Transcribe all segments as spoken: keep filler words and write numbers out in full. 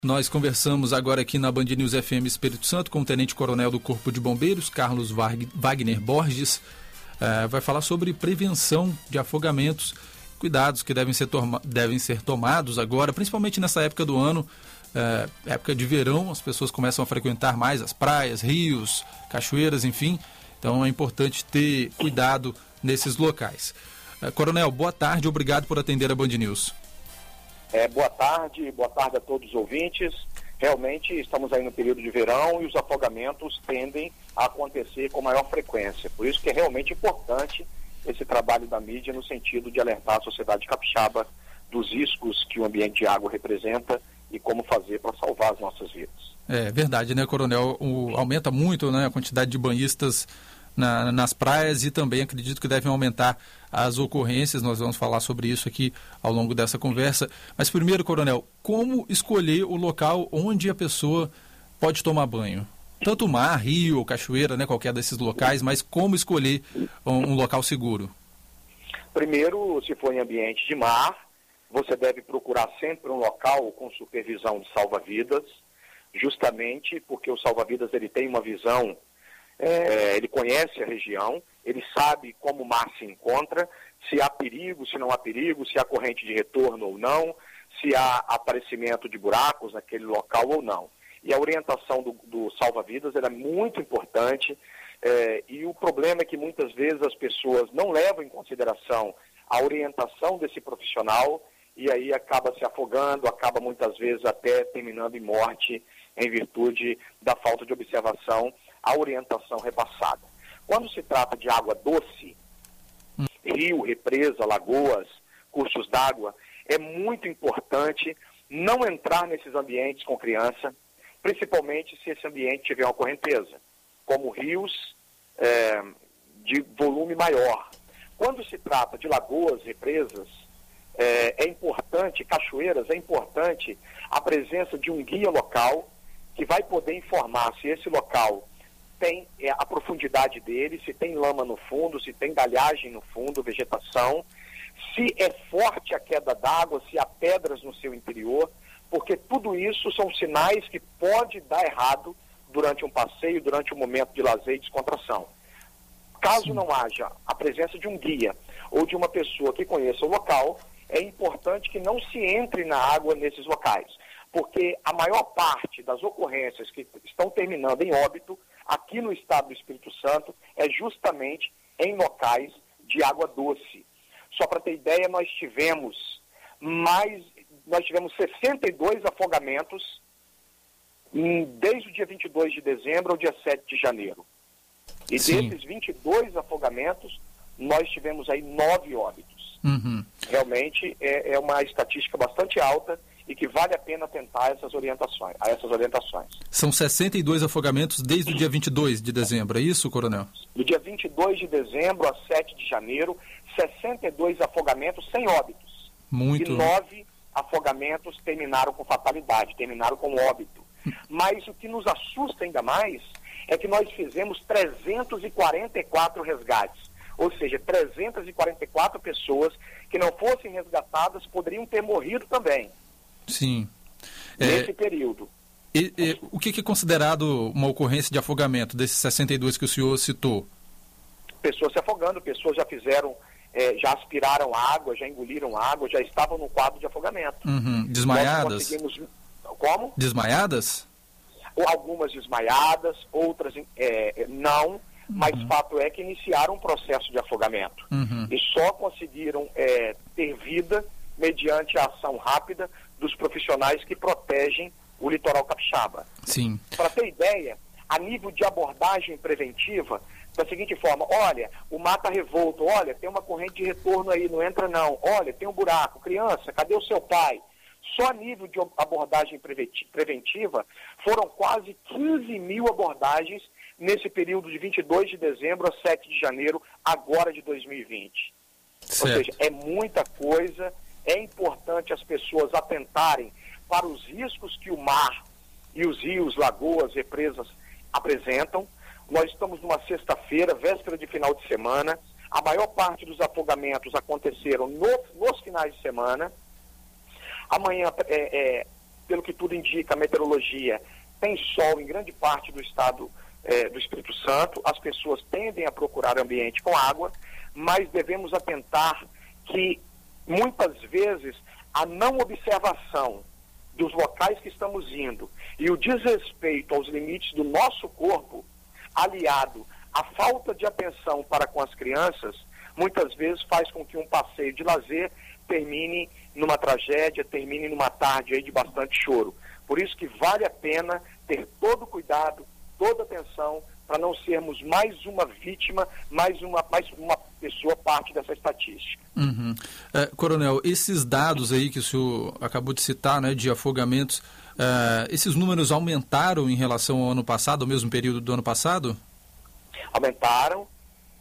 Nós conversamos agora aqui na Band News F M Espírito Santo com o Tenente Coronel do Corpo de Bombeiros, Carlos Wagner Borges. Uh, vai falar sobre prevenção de afogamentos, cuidados que devem ser, devem ser tomados agora, principalmente nessa época do ano, uh, época de verão, as pessoas começam a frequentar mais as praias, rios, cachoeiras, enfim. Então é importante ter cuidado nesses locais. Uh, Coronel, boa tarde, obrigado por atender a Band News. É, boa tarde, boa tarde a todos os ouvintes. Realmente estamos aí no período de verão e os afogamentos tendem a acontecer com maior frequência. Por isso que é realmente importante esse trabalho da mídia no sentido de alertar a sociedade capixaba dos riscos que o ambiente de água representa e como fazer para salvar as nossas vidas. É verdade, né, Coronel? O, aumenta muito, né, a quantidade de banhistas Na, nas praias e também acredito que devem aumentar as ocorrências. Nós vamos falar sobre isso aqui ao longo dessa conversa. Mas primeiro, Coronel, como escolher o local onde a pessoa pode tomar banho? Tanto mar, rio, cachoeira, né, qualquer desses locais, mas como escolher um, um local seguro? Primeiro, se for em ambiente de mar, você deve procurar sempre um local com supervisão de salva-vidas, justamente porque o salva-vidas ele tem uma visão. É, ele conhece a região, ele sabe como o mar se encontra, se há perigo, se não há perigo, se há corrente de retorno ou não, se há aparecimento de buracos naquele local ou não. E a orientação do, do salva-vidas é muito importante, é, e o problema é que muitas vezes as pessoas não levam em consideração a orientação desse profissional e aí acaba se afogando, acaba muitas vezes até terminando em morte em virtude da falta de observação a orientação repassada. Quando se trata de água doce, hum. rio, represa, lagoas, cursos d'água, é muito importante não entrar nesses ambientes com criança, principalmente se esse ambiente tiver uma correnteza, como rios é, de volume maior. Quando se trata de lagoas, represas, é, é importante, cachoeiras, é importante a presença de um guia local que vai poder informar se esse local tem é, a profundidade dele, se tem lama no fundo, se tem galhagem no fundo, vegetação, se é forte a queda d'água, se há pedras no seu interior, porque tudo isso são sinais que pode dar errado durante um passeio, durante um momento de lazer e descontração. Caso Sim. não haja a presença de um guia ou de uma pessoa que conheça o local, é importante que não se entre na água nesses locais, porque a maior parte das ocorrências que estão terminando em óbito aqui no estado do Espírito Santo é justamente em locais de água doce. Só para ter ideia, nós tivemos mais, nós tivemos sessenta e dois afogamentos em, desde o dia vinte e dois de dezembro ao dia sete de janeiro. E Sim. desses vinte e dois afogamentos, nós tivemos aí nove óbitos. Uhum. Realmente é, é uma estatística bastante alta e que vale a pena atentar a essas orientações, a essas orientações. São sessenta e dois afogamentos desde o dia vinte e dois de dezembro, é isso, Coronel? Do dia vinte e dois de dezembro a sete de janeiro, sessenta e dois afogamentos sem óbitos. Muito. E nove afogamentos terminaram com fatalidade, terminaram com óbito. Mas o que nos assusta ainda mais é que nós fizemos trezentos e quarenta e quatro resgates. Ou seja, trezentas e quarenta e quatro pessoas que não fossem resgatadas poderiam ter morrido também. Sim. Nesse é, período. E, e, o que é considerado uma ocorrência de afogamento desses sessenta e dois que o senhor citou? Pessoas se afogando, pessoas já fizeram, é, já aspiraram água, já engoliram água, já estavam no quadro de afogamento. Uhum. Desmaiadas? Nós conseguimos... Como? Desmaiadas? Algumas desmaiadas, outras é, não, mas uhum. fato é que iniciaram um processo de afogamento. Uhum. E só conseguiram é, ter vida mediante a ação rápida dos profissionais que protegem o litoral capixaba. Sim. Para ter ideia, a nível de abordagem preventiva, da seguinte forma: olha, o mar está revolto, olha, tem uma corrente de retorno aí, não entra não, olha, tem um buraco, criança, cadê o seu pai? Só a nível de abordagem preventiva foram quase quinze mil abordagens nesse período de vinte e dois de dezembro a sete de janeiro, agora de dois mil e vinte. Certo. Ou seja, é muita coisa, é importante as pessoas atentarem para os riscos que o mar e os rios, lagoas, represas apresentam. Nós estamos numa sexta-feira, véspera de final de semana. A maior parte dos afogamentos aconteceram no, nos finais de semana. Amanhã, é, é, pelo que tudo indica, a meteorologia, tem sol em grande parte do estado eh, do Espírito Santo, as pessoas tendem a procurar ambiente com água, mas devemos atentar que, muitas vezes, a não observação dos locais que estamos indo e o desrespeito aos limites do nosso corpo, aliado à falta de atenção para com as crianças, muitas vezes faz com que um passeio de lazer termine numa tragédia, termine numa tarde aí de bastante choro. Por isso que vale a pena ter todo cuidado, toda atenção, para não sermos mais uma vítima, mais uma, mais uma pessoa parte dessa estatística. Uhum. É, Coronel, esses dados aí que o senhor acabou de citar, né, de afogamentos, é, esses números aumentaram em relação ao ano passado, ao mesmo período do ano passado? Aumentaram. Uhum.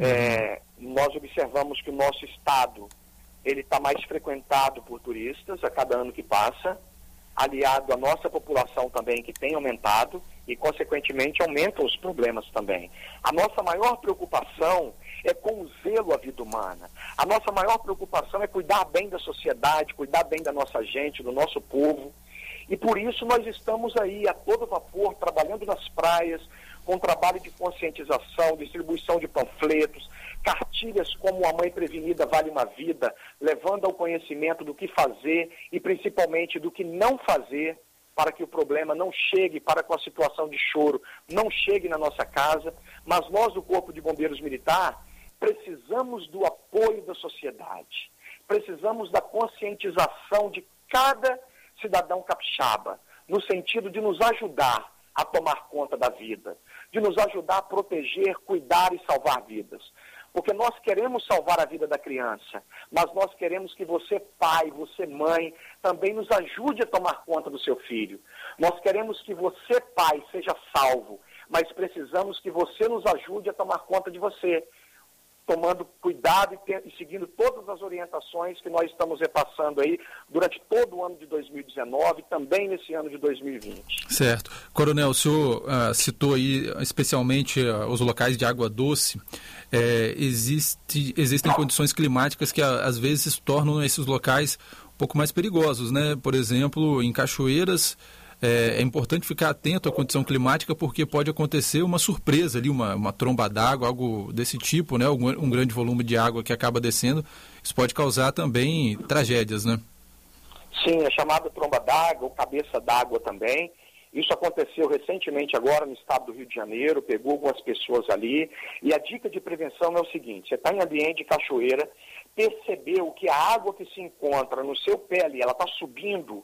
É, nós observamos que o nosso estado ele está mais frequentado por turistas a cada ano que passa, aliado à nossa população também, que tem aumentado, e, consequentemente, aumentam os problemas também. A nossa maior preocupação é com o zelo à vida humana. A nossa maior preocupação é cuidar bem da sociedade, cuidar bem da nossa gente, do nosso povo. E, por isso, nós estamos aí a todo vapor, trabalhando nas praias, com trabalho de conscientização, distribuição de panfletos, cartilhas como A Mãe Prevenida Vale uma Vida, levando ao conhecimento do que fazer e principalmente do que não fazer para que o problema não chegue, para com a situação de choro não chegue na nossa casa. Mas nós do Corpo de Bombeiros Militar precisamos do apoio da sociedade, precisamos da conscientização de cada cidadão capixaba, no sentido de nos ajudar a tomar conta da vida, de nos ajudar a proteger, cuidar e salvar vidas. Porque nós queremos salvar a vida da criança, mas nós queremos que você, pai, você, mãe, também nos ajude a tomar conta do seu filho. Nós queremos que você, pai, seja salvo, mas precisamos que você nos ajude a tomar conta de você, tomando cuidado e, ter, e seguindo todas as orientações que nós estamos repassando aí durante todo o ano de dois mil e dezenove, também nesse ano de dois mil e vinte. Certo. Coronel, o senhor uh, citou aí especialmente uh, os locais de água doce. É, existe, existem condições climáticas que a, às vezes tornam esses locais um pouco mais perigosos, né? Por exemplo, em cachoeiras, é, é importante ficar atento à condição climática porque pode acontecer uma surpresa ali, uma, uma tromba d'água, algo desse tipo, né? Um, um grande volume de água que acaba descendo. Isso pode causar também tragédias, né? Sim, é chamada tromba d'água ou cabeça d'água também. Isso aconteceu recentemente agora no estado do Rio de Janeiro, pegou algumas pessoas ali. E a dica de prevenção é o seguinte: você está em ambiente de cachoeira, percebeu que a água que se encontra no seu pé ali, ela está subindo,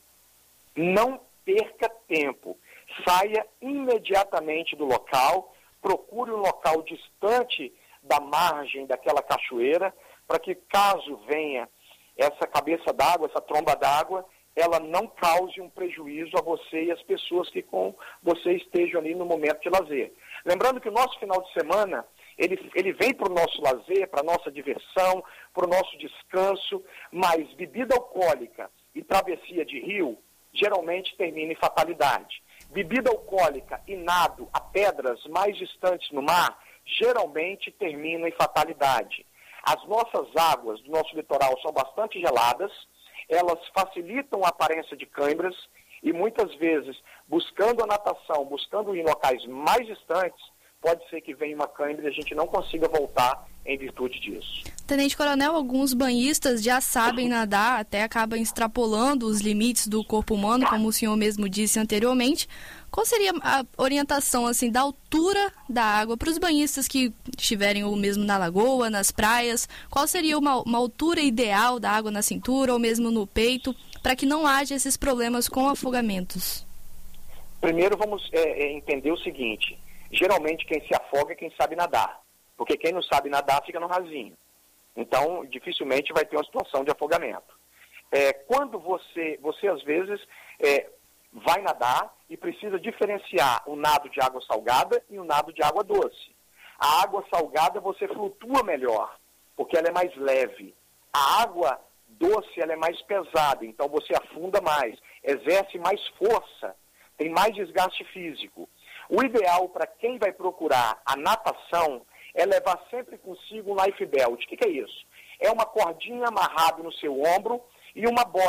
não perca tempo. Saia imediatamente do local, procure um local distante da margem daquela cachoeira, para que caso venha essa cabeça d'água, essa tromba d'água, ela não cause um prejuízo a você e as pessoas que com você estejam ali no momento de lazer. Lembrando que o nosso final de semana, ele, ele vem para o nosso lazer, para a nossa diversão, para o nosso descanso, mas bebida alcoólica e travessia de rio geralmente termina em fatalidade. Bebida alcoólica e nado a pedras mais distantes no mar geralmente termina em fatalidade. As nossas águas do nosso litoral são bastante geladas, elas facilitam a aparência de câimbras e muitas vezes, buscando a natação, buscando em locais mais distantes, pode ser que venha uma câimbra e a gente não consiga voltar em virtude disso. Tenente Coronel, alguns banhistas já sabem nadar, até acabam extrapolando os limites do corpo humano, como o senhor mesmo disse anteriormente. Qual seria a orientação assim, da altura da água para os banhistas que estiverem ou mesmo na lagoa, nas praias? Qual seria uma, uma altura ideal da água na cintura ou mesmo no peito, para que não haja esses problemas com afogamentos? Primeiro vamos é, entender o seguinte: geralmente quem se afoga é quem sabe nadar, porque quem não sabe nadar fica no rasinho. Então, dificilmente vai ter uma situação de afogamento. É, quando você, você às vezes, é, vai nadar e precisa diferenciar o nado de água salgada e o nado de água doce. A água salgada você flutua melhor, porque ela é mais leve. A água doce ela é mais pesada, então você afunda mais, exerce mais força, tem mais desgaste físico. O ideal para quem vai procurar a natação é levar sempre consigo um life belt. O que, que é isso? É uma cordinha amarrada no seu ombro e uma boia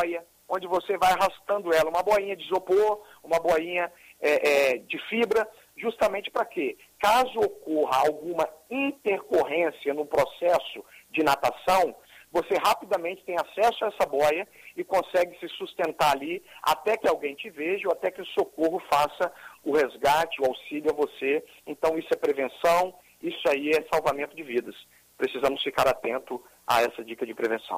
onde você vai arrastando ela, uma boinha de isopor, uma boinha é, é, de fibra, justamente para quê? Caso ocorra alguma intercorrência no processo de natação, você rapidamente tem acesso a essa boia e consegue se sustentar ali até que alguém te veja ou até que o socorro faça o resgate, o auxílio a você. Então isso é prevenção, isso aí é salvamento de vidas. Precisamos ficar atento a essa dica de prevenção.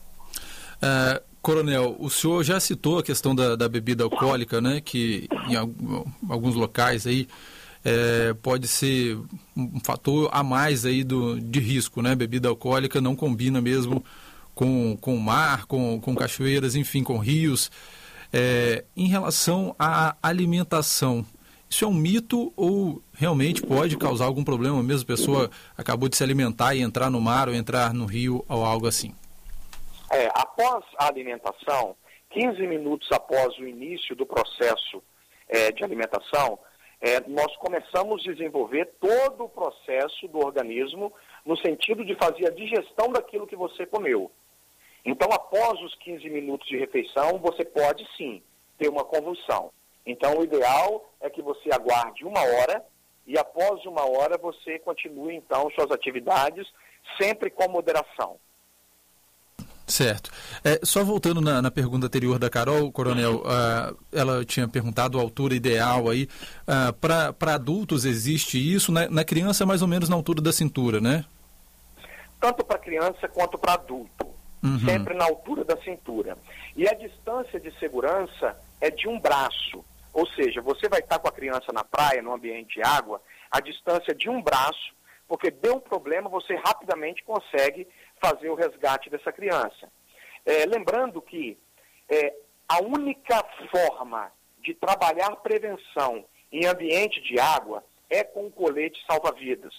Uh, Coronel, o senhor já citou a questão da, da bebida alcoólica, né, que em alguns locais aí é, pode ser um fator a mais aí do, de risco, né? Bebida alcoólica não combina mesmo com, com o mar, com, com cachoeiras, enfim, com rios. É, em relação à alimentação, isso é um mito ou realmente pode causar algum problema mesmo? A pessoa acabou de se alimentar e entrar no mar ou entrar no rio ou algo assim? É, após a alimentação, quinze minutos após o início do processo é, de alimentação, é, nós começamos a desenvolver todo o processo do organismo no sentido de fazer a digestão daquilo que você comeu. Então, após os quinze minutos de refeição, você pode sim ter uma convulsão. Então, o ideal é que você aguarde uma hora e após uma hora você continue, então, suas atividades, sempre com moderação. Certo. É, só voltando na, na pergunta anterior da Carol, Coronel, uh, ela tinha perguntado a altura ideal aí. Uh, para adultos existe isso, né? Na criança mais ou menos na altura da cintura, né? Tanto para criança quanto para adulto. Uhum. Sempre na altura da cintura. E a distância de segurança é de um braço. Ou seja, você vai estar com a criança na praia, no ambiente de água, a distância de um braço, porque deu um problema, você rapidamente consegue fazer o resgate dessa criança. É, lembrando que é, a única forma de trabalhar prevenção em ambiente de água é com o colete salva-vidas.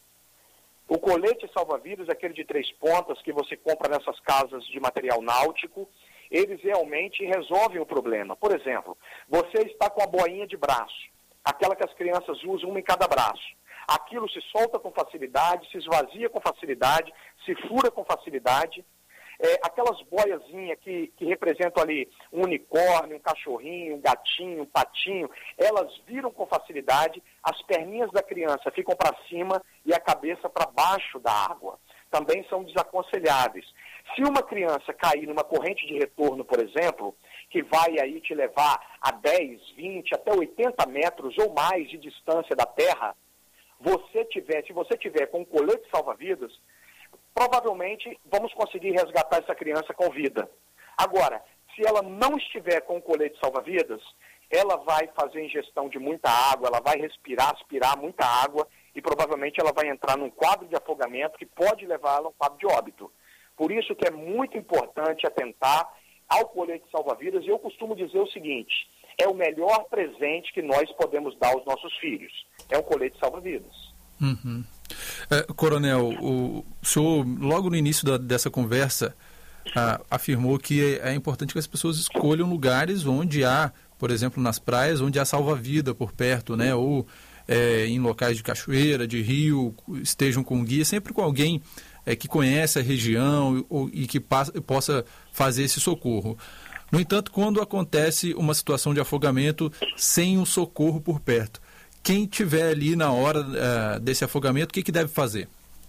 O colete salva-vidas, aquele de três pontas que você compra nessas casas de material náutico, eles realmente resolvem o problema. Por exemplo, você está com a boinha de braço, aquela que as crianças usam uma em cada braço. Aquilo se solta com facilidade, se esvazia com facilidade, se fura com facilidade. É, aquelas boiazinhas que, que representam ali um unicórnio, um cachorrinho, um gatinho, um patinho, elas viram com facilidade, as perninhas da criança ficam para cima e a cabeça para baixo da água. Também são desaconselháveis. Se uma criança cair numa corrente de retorno, por exemplo, que vai aí te levar a dez, vinte, até oitenta metros ou mais de distância da terra, você tiver, se você tiver com um colete salva-vidas, provavelmente vamos conseguir resgatar essa criança com vida. Agora, se ela não estiver com o colete salva-vidas, ela vai fazer ingestão de muita água, ela vai respirar, aspirar muita água e provavelmente ela vai entrar num quadro de afogamento que pode levá-la a um quadro de óbito. Por isso que é muito importante atentar ao colete salva-vidas. E eu costumo dizer o seguinte, é o melhor presente que nós podemos dar aos nossos filhos. É um colete salva-vidas. Uhum. É, Coronel, o senhor, logo no início da, dessa conversa, a, afirmou que é, é importante que as pessoas escolham lugares onde há, por exemplo, nas praias, onde há salva-vida por perto, né? Ou é, em locais de cachoeira, de rio, estejam com guia, sempre com alguém é, que conhece a região ou, e que passa, possa fazer esse socorro. No entanto, quando acontece uma situação de afogamento sem um socorro por perto, quem estiver ali na hora uh, desse afogamento, o que, que deve fazer?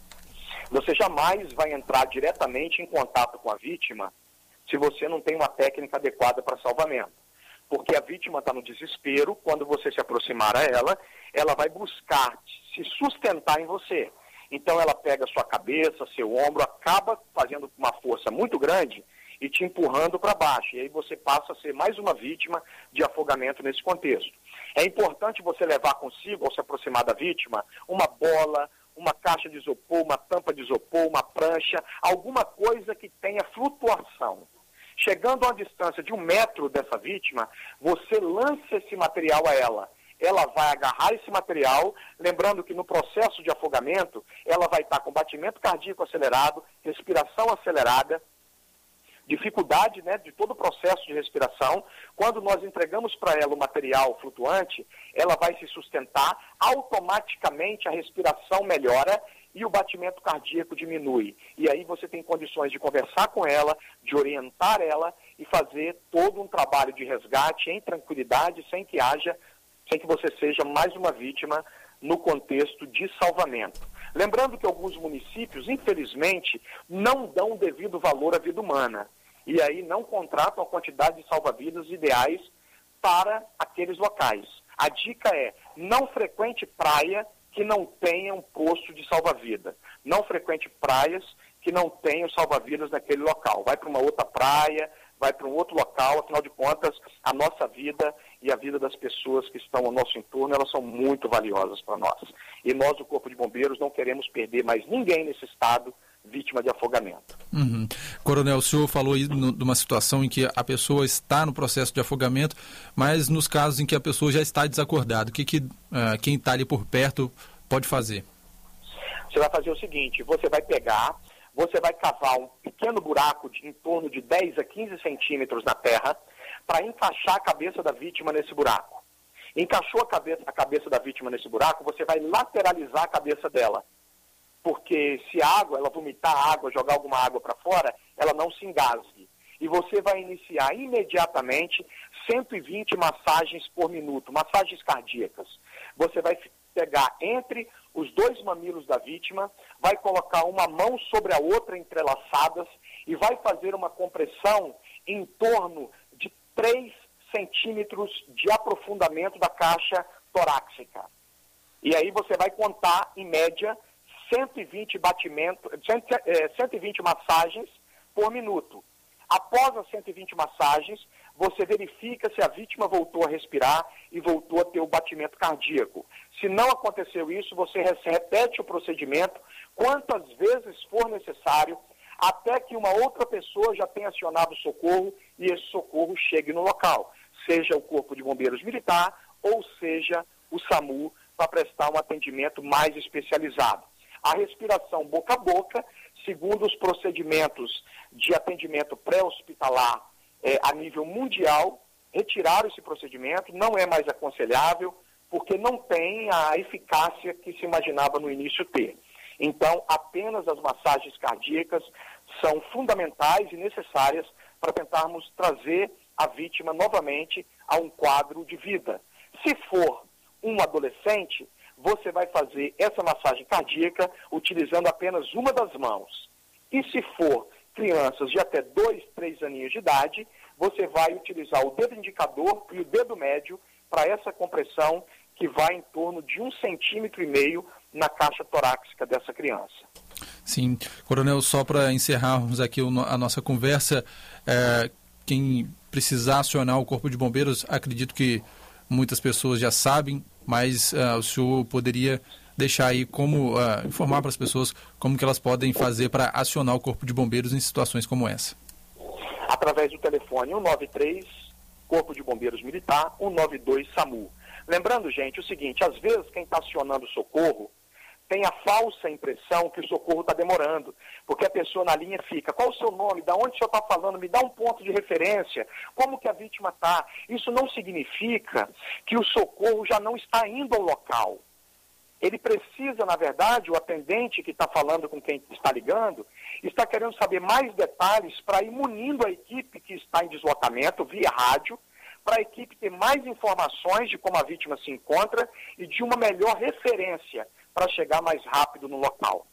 Você jamais vai entrar diretamente em contato com a vítima se você não tem uma técnica adequada para salvamento. Porque a vítima está no desespero, quando você se aproximar a ela, ela vai buscar se sustentar em você. Então ela pega sua cabeça, seu ombro, acaba fazendo uma força muito grande e te empurrando para baixo. E aí você passa a ser mais uma vítima de afogamento nesse contexto. É importante você levar consigo, ao se aproximar da vítima, uma bola, uma caixa de isopor, uma tampa de isopor, uma prancha, alguma coisa que tenha flutuação. Chegando a uma distância de um metro dessa vítima, você lança esse material a ela. Ela vai agarrar esse material, lembrando que no processo de afogamento, ela vai estar com batimento cardíaco acelerado, respiração acelerada, dificuldade, né, de todo o processo de respiração. Quando nós entregamos para ela o material flutuante, ela vai se sustentar, automaticamente a respiração melhora e o batimento cardíaco diminui. E aí você tem condições de conversar com ela, de orientar ela e fazer todo um trabalho de resgate em tranquilidade, sem que haja, sem que você seja mais uma vítima no contexto de salvamento. Lembrando que alguns municípios, infelizmente, não dão o devido valor à vida humana e aí não contratam a quantidade de salva-vidas ideais para aqueles locais. A dica é, não frequente praia que não tenha um posto de salva-vida. Não frequente praias que não tenham salva-vidas naquele local. Vai para uma outra praia, vai para um outro local, afinal de contas, a nossa vida e a vida das pessoas que estão ao nosso entorno, elas são muito valiosas para nós. E nós, do Corpo de Bombeiros, não queremos perder mais ninguém nesse estado vítima de afogamento. Uhum. Coronel, o senhor falou aí no, de uma situação em que a pessoa está no processo de afogamento, mas nos casos em que a pessoa já está desacordada, o que, que uh, quem está ali por perto pode fazer? Você vai fazer o seguinte, você vai pegar, você vai cavar um pequeno buraco de, em torno de dez a quinze centímetros na terra para encaixar a cabeça da vítima nesse buraco. Encaixou a cabeça, a cabeça da vítima nesse buraco, você vai lateralizar a cabeça dela. Porque se a água, ela vomitar água, jogar alguma água para fora, ela não se engasgue. E você vai iniciar imediatamente cento e vinte massagens por minuto, massagens cardíacas. Você vai pegar entre os dois mamilos da vítima, vai colocar uma mão sobre a outra entrelaçadas e vai fazer uma compressão em torno de três centímetros de aprofundamento da caixa torácica. E aí você vai contar, em média, cento e vinte batimentos, cento e vinte massagens por minuto. Após as cento e vinte massagens, você verifica se a vítima voltou a respirar e voltou a ter o batimento cardíaco. Se não aconteceu isso, você repete o procedimento quantas vezes for necessário, até que uma outra pessoa já tenha acionado o socorro e esse socorro chegue no local, seja o Corpo de Bombeiros Militar ou seja o SAMU, para prestar um atendimento mais especializado. A respiração boca a boca, segundo os procedimentos de atendimento pré-hospitalar é, a nível mundial, retiraram esse procedimento, não é mais aconselhável, porque não tem a eficácia que se imaginava no início ter. Então, apenas as massagens cardíacas são fundamentais e necessárias para tentarmos trazer a vítima novamente a um quadro de vida. Se for um adolescente, você vai fazer essa massagem cardíaca utilizando apenas uma das mãos. E se for crianças de até dois, três aninhos de idade, você vai utilizar o dedo indicador e o dedo médio para essa compressão que vai em torno de um centímetro e meio na caixa torácica dessa criança. Sim, Coronel, só para encerrarmos aqui a nossa conversa, é, quem precisar acionar o Corpo de Bombeiros, acredito que muitas pessoas já sabem, mas uh, o senhor poderia deixar aí como, uh, informar para as pessoas como que elas podem fazer para acionar o Corpo de Bombeiros em situações como essa. Através do telefone um nove três, Corpo de Bombeiros Militar, um nove dois SAMU. Lembrando, gente, o seguinte, às vezes quem está acionando o socorro tem a falsa impressão que o socorro está demorando, porque a pessoa na linha fica, qual o seu nome, da onde o senhor está falando, me dá um ponto de referência, como que a vítima está. Isso não significa que o socorro já não está indo ao local. Ele precisa, na verdade, o atendente que está falando com quem está ligando, está querendo saber mais detalhes para ir munindo a equipe que está em deslocamento via rádio, para a equipe ter mais informações de como a vítima se encontra e de uma melhor referência para chegar mais rápido no local.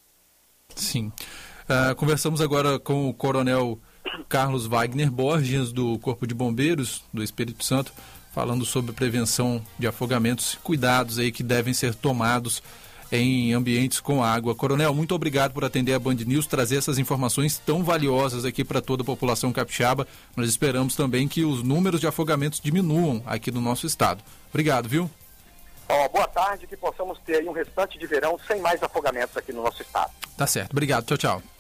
Sim. Uh, conversamos agora com o Coronel Carlos Wagner Borges, do Corpo de Bombeiros do Espírito Santo, falando sobre prevenção de afogamentos e cuidados aí que devem ser tomados em ambientes com água. Coronel, muito obrigado por atender a Band News, trazer essas informações tão valiosas aqui para toda a população capixaba. Nós esperamos também que os números de afogamentos diminuam aqui no nosso estado. Obrigado, viu? Oh, boa tarde, que possamos ter aí um restante de verão sem mais afogamentos aqui no nosso estado. Tá certo. Obrigado. Tchau, tchau.